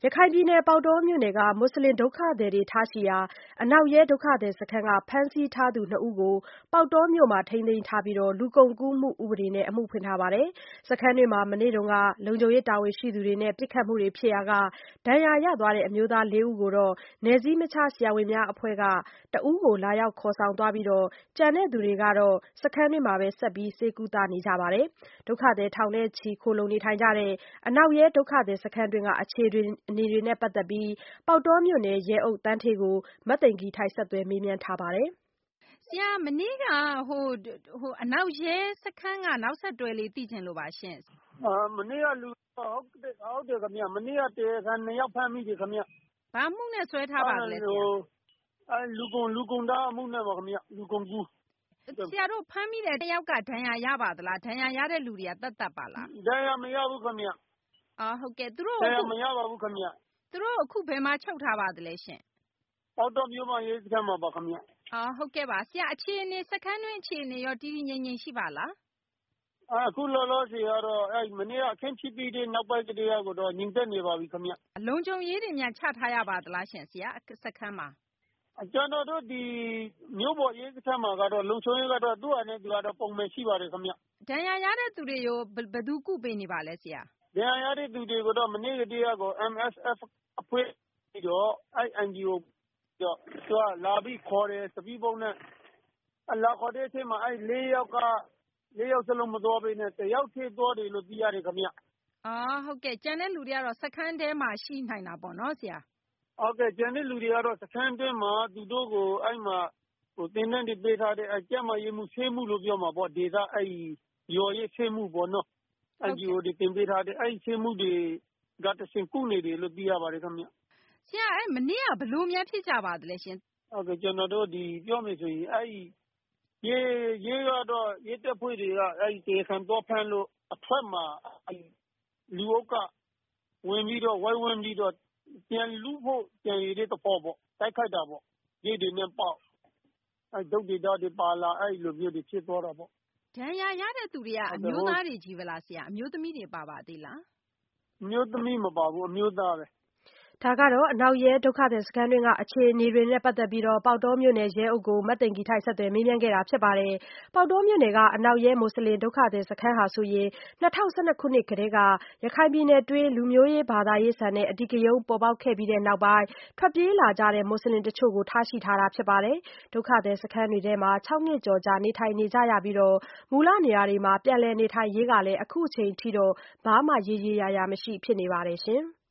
ရခိုင်ပြည်နယ်ပေါက်တောမြို့နယ်က မွတ်ဆလင်ဒုက္ခသည်တွေထားရှိရာ အနောက်ရဲဒုက္ခသည်စခန်းက ဖမ်းဆီးထားသူ 2 ဦးကို ပေါက်တောမြို့မှာ ထိန်းသိမ်းထားပြီး လူကုန်ကူးမှုဥပဒေနဲ့ အမှုဖွင့်ထားပါတယ်။ စခန်းတွင်းမှာ မနေ့က လုံခြုံရေးတာဝန်ရှိသူတွေနဲ့ ပစ်ခတ်မှုတွေဖြစ်ရာက ဒဏ်ရာရသွားတဲ့ အမျိုးသား 4 ဦးကိုတော့ နယ်စည်းမခြားဆရာဝန်များအဖွဲ့က တဦးကို လာရောက်ခေါ်ဆောင်သွားပြီး ကျန်သူတွေကတော့ စခန်းတွင်းမှာပဲ ဆက်လက်ဆေးကုသနေကြပါတယ်။ ဒုက္ခသည်ထောင်နဲ့ချီ ခိုလှုံနေထိုင်ကြတဲ့ အနောက်ရဲဒုက္ခသည်စခန်းတွင်းက အခြေအနေတွေနဲ့ပတ်သက်ပြီး ပေါက်တောမြို့နယ် ရဲအုပ်သန်းဌေးကို မသိင်္ဂီထိုက် ဆက်သွယ်မေးမြန်းထားပါတယ်။ ဆရာမနေ့က အနောက်ရဲစခန်းက နောက်ဆက်တွဲလေးသိချင်လို့ပါရှင့်။မနေ့ကဟုတ်တယ်ခင်ဗျ။မနေ့ကတရားခံ 2 ယောက်ဖမ်းမိတယ်ခင်ဗျ။ဘာမှုနဲ့ဆွဲထားပါသလဲဆရာ။လူကုန်တားအမှုနဲ့ပါခင်ဗျ။လူကုန်ကူးဆရာတို့ဖမ်းမိတဲ့ 2 ယောက်ကဒဏ်ရာရပါသလား။ဒဏ်ရာရတဲ့လူတွေကသက်ပါလား။ဒဏ်ရာမရဘူးခင်ဗျဟုတ်ကဲ့သူတို့ဒဏ်ရာမရပါဘူးခင်ဗျသူတို့အခုဘယ်မှာချုပ်ထားပါသလဲရှင့်ပေါက်တောမြို့မရဲစခန်းမှာပါခင်ဗျဟုတ်ကဲ့ပါဆရာအခြေအနေစခန်းတွင်းအခြေအနေရောတည်တည်ငြိမ်ငြိမ်ရှိပါလားအခုလောလောဆယ်ကတော့မနေ့ကအခင်းဖြစ်ပြီးတဲ့နောက်ပိုင်းကတည်းကတော့ငြိမ်သက်နေပါပြီခင်ဗျလုံခြုံရေးတွေများချထားရပါသလားရှင်ဆရာစခန်းမှာကျွန်တော်တို့ဒီမြို့ပေါ်ရဲစခန်းမှာကတော့လုံခြုံရေးကတော့သူ့အနေနဲ့သူကတော့ပုံမှန်ရှိပါတယ်ခင်ဗျဒဏ်ရာရတဲ့သူတွေရောဘယ်သူကုပေးနေပါလဲဆရာဒဏ်ရာရတဲ့သူတွေကိုတော့မနေ့ကတည်းက MSF အဖွဲ့ပြီးတော့NGO တော့သူကလာပြီးခေါ်တယ်စပီးပုံးနဲ့လာခေါ်တဲ့အချိန်မှာ4 ယောက်စလုံးမသွားဘဲနဲ့1 ယောက်ထဲသွားတယ်လို့သိရတယ်ခင်ဗျဟုတ်ကဲ့ကျန်တဲ့လူတွေကတော့စခန်းထဲမှာရှိနိုင်တာပေါ့နော်ဆရာဟုတ်ကဲ့ကျန်တဲ့လူတွေကတော့စခန်းထဲမှာသူတို့ကိုမှာသင်တန်းတွေပေးထားတဲ့ကျန်းမာရေးမှုဆေးမှုလို့ပြောမှာပေါ့ဒေသရော်ရေးဆေးမှုပေါ့နော်NGO တွေတင်ပေးထားတဲ့ဆေးမှုတွေကတဆင့်ကုနေတယ်လို့သိရပါတယ်ခင်ဗျဆရာမနေ့ကဘလို့များဖြစ်ကြပါသလဲရှင်ဟုတ်ကဲ့ကျွန်တော်တို့ပြောမယ်ဆိုရင်ရဲကတော့ရဲတပ်ဖွဲ့တွေကတရားခံတော့ဖမ်းလို့အထွက်မှာလူအုပ်ကဝင်ပြီးတော့ဝိုင်းဝန်းပြီးတော့ပြန်လူဖို့ကြံရည်တဲ့သဘောပေါ့တိုက်ခိုက်တာပေါ့ရဲတွေနဲ့ပေါက်ဒုတ်တွေဓာတ်တွေပါလာလိုမျိုးတွေဖြစ်သွားတာပေါ့ဒဏ်ရာရတဲ့သူတွေကအမျိုးသားတွေကြီးပဲလားဆရာအမျိုးသမီးတွေပါသေးလားအမျိုးသမီးမပါဘူးအမျိုးသားပဲဒါကတော့အနောက်ရဲဒုက္ခသည်စခန်းတွင်းကအခြေအနေတွေနဲ့ပတ်သက်ပြီးပေါက်တောမြို့နယ်ရဲအုပ်ကိုမသိင်္ဂီထိုက်ဆက်သွယ်မေးမြန်းခဲ့တာဖြစ်ပါတယ်။ပေါက်တောမြို့နယ်ကအနောက်ရဲမွတ်ဆလင်ဒုက္ခသည်စခန်းဟာဆိုရင်2012ခုနှစ်ကတည်းကရခိုင်ပြည်နယ်တွင်းလူမျိုးရေးဘာသာရေးဆန်တဲ့အဓိကရုဏ်းပေါ်ပေါက်ခဲ့ပြီးတဲ့နောက်ပိုင်းထွက်ပြေးလာကြတဲ့မွတ်ဆလင်တချို့ကိုထားရှိထားတာဖြစ်ပါတယ်။ဒုက္ခသည်စခန်းတွေထဲမှာ6 နှစ်ကျော်ကြာနေထိုင်နေကြရပြီးမူလနေရာတွေမှာပြန်လည်နေထိုင်ရေးကလည်းအခုအချိန်ထိဘာမှရေရေရာရာမရှိဖြစ်နေပါတယ်ရှင်။